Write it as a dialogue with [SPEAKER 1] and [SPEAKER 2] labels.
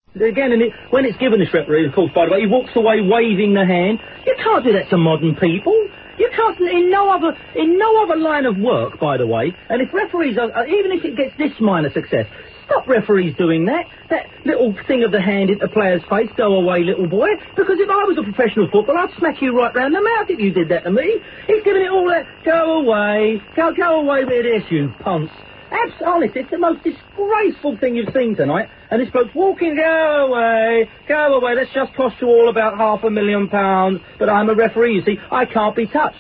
[SPEAKER 1] Again, and when it's given this referee, of course, by the way, he walks away waving the hand. You can't do that to modern people. You can't, in no other line of work, by the way, and if referees are, even if it gets this minor success, stop referees doing that. That little thing of the hand into player's face, go away, little boy, because if I was a professional footballer, I'd smack you right round the mouth if you did that to me. He's giving it all that, go away with this, you punts. Honestly, it's the most disgraceful thing you've seen tonight. And this bloke's walking, go away, that's just cost you all about £500,000. But I'm a referee, you see, I can't be touched.